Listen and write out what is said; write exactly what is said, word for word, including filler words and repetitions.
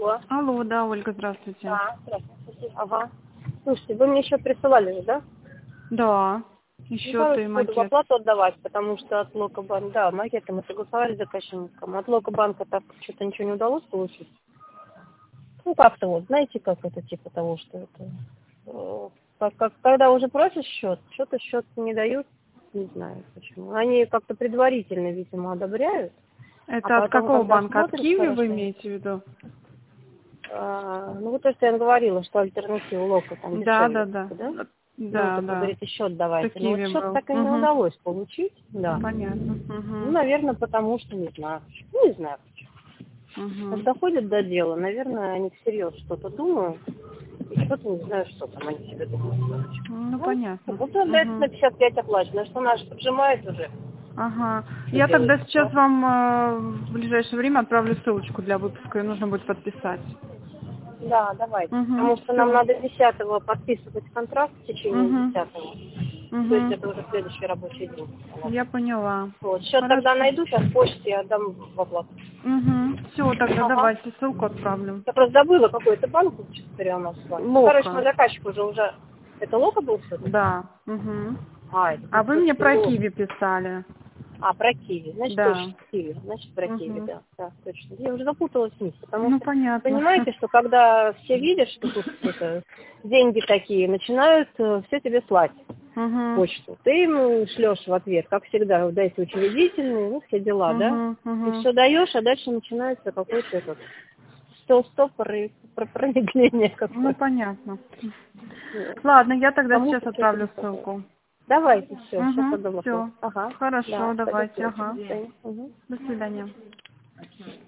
Алло. Алло, да, Ольга, здравствуйте. Да, здравствуйте. Ага. Слушайте, вы мне счет присылали же, да? Да, и Ну, счет, короче, и буду в макет. оплату отдавать, потому что от Локобанка, да, макеты мы согласовали с заказчиком. От Локобанка так что-то ничего не удалось получить. Ну, как-то вот, знаете, как это, типа того, что это... э, Как, как, когда уже просишь счет, что-то счет не дают, не знаю почему. Они как-то предварительно, видимо, одобряют, а Это от потом, какого когда банка? От смотришь Киви вы хорошо... имеете в виду? А, ну, вот то, что я говорила, что альтернатива Лока там Да, да, дешевле, да. да? Ну, Да, так вы да. говорите, счет Это давайте. Но вот Киви счет был. так и не Угу. удалось получить, да. Понятно. Ну, Угу. наверное, потому что не знаю. Ну, не знаю. Как Угу. доходят до дела, наверное, они всерьез что-то думают, и что-то не знаю, что там они себе думают. короче. Ну, Ну, понятно. вот он дается на Угу. пятьдесят пять оплачено, что наш поджимает уже. Ага. Что Я тогда делать? сейчас вам э, в ближайшее время отправлю ссылочку для выпуска, и нужно будет подписать. Да, давайте. Угу. Потому что нам Все. надо десятого подписывать контракт в течение Угу. десятого. То есть Угу. это уже следующий рабочий день. Я поняла. Вот. Счет тогда Хорошо. найду, сейчас в почте я отдам в оплату. Угу. Все, тогда Ага. давайте ссылку отправлю. Я просто забыла какой-то банк, честно говоря, у нас с вами. Ну, короче, мой Лока. заказчик уже уже... Это Лока был все-таки? Да. Угу. А, это А был вы мне все-таки про Лока. Киви писали. А, про Киви. Значит, Да. точно Киви. Значит, про Киви, Угу. да. Да, точно. Я уже запуталась в них, потому Ну, что, понятно. понимаете, что когда все видят, что тут это, деньги такие, начинают все тебе слать в Угу. почту. Ты им шлешь в ответ, как всегда, дайте учредительные, ну, все дела, да? Угу. И Угу. все даешь, а дальше начинается какой-то этот стол-стопор и про- промедление Ну, какое-то. понятно. Вот. Ладно, я тогда сейчас Кому-то что-то не отправлю хватает. ссылку. Давайте, все, сейчас Угу. отдам вопрос. Все. Ага, Хорошо, да, пойду давайте. связь. Ага. Угу. До свидания.